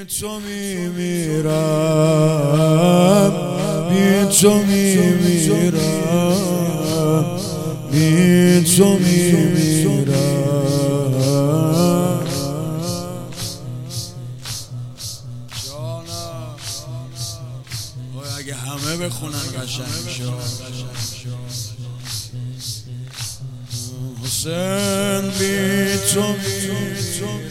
تو میمیرم، بی تو میمیرم، بی تو میمیرم. جانم اگه همه بخونن قشنگ میشه. حسین بی تو میمیرم،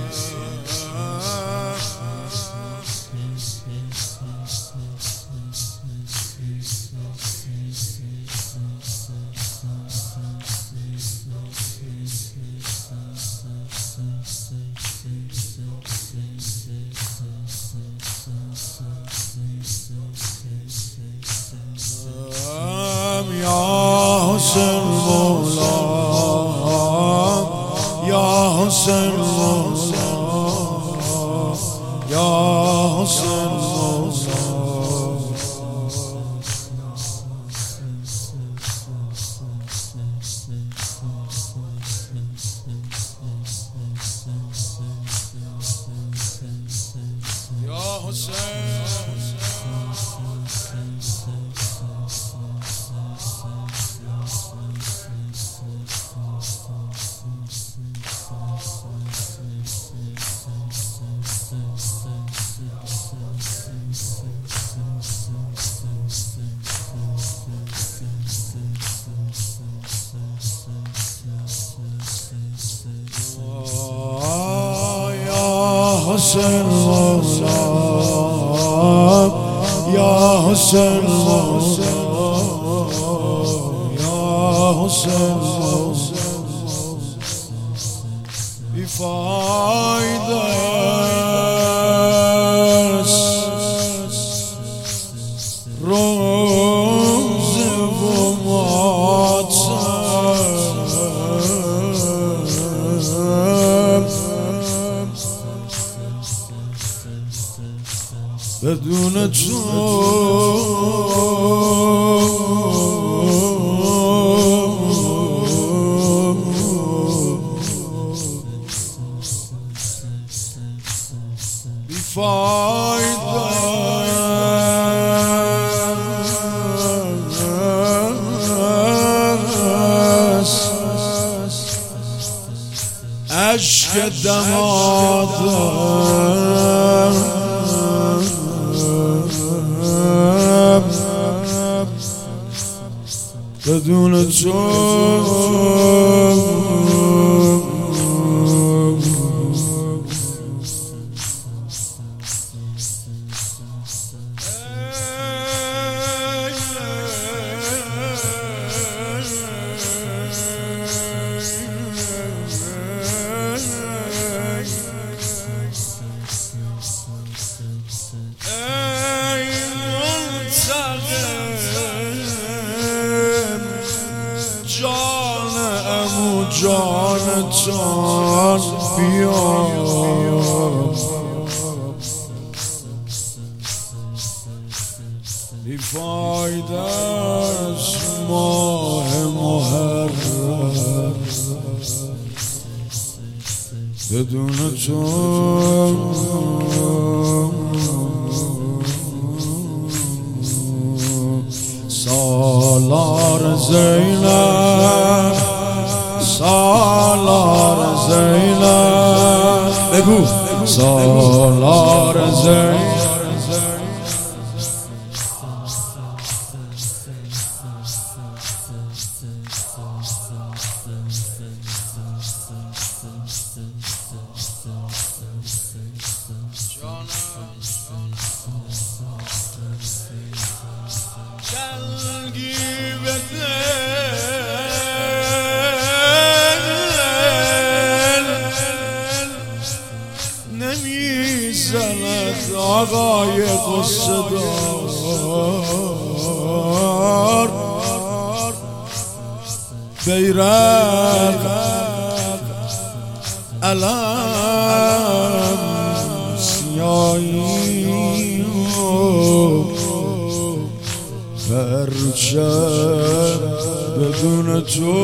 یا حسین مولا، یا حسین مولا، یا حسین مولا. یا حسین حسین مولا، یا حسین مولا، یا حسین مولا. بیفایده است روز و ماتم، بدون تو بیفایده است اشک دمادم، بدون تو جانتان بیا، بیفایده است ماه محرم، بدون تو سالار زینب، سالار زینب، بگو سالار زینب. جلگی بده نمیزند آقای قصه دار، بیرق علم سیاهی پرچم بدون تو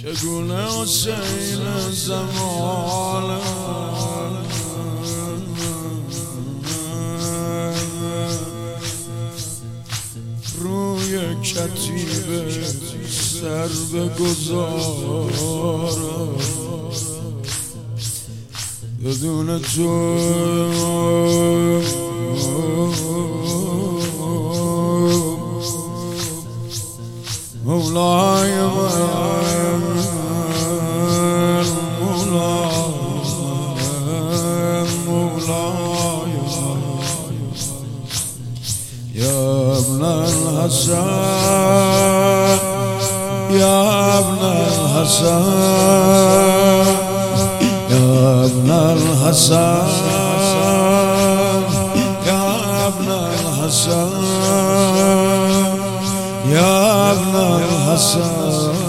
چگونه حسین زمان روی کتیبه سر بگذارم بدون تو مولای من مولای یا ابن الحسن یا ابن الحسن یا ابن الحسن یا ابن الحسن يا ابن الحسن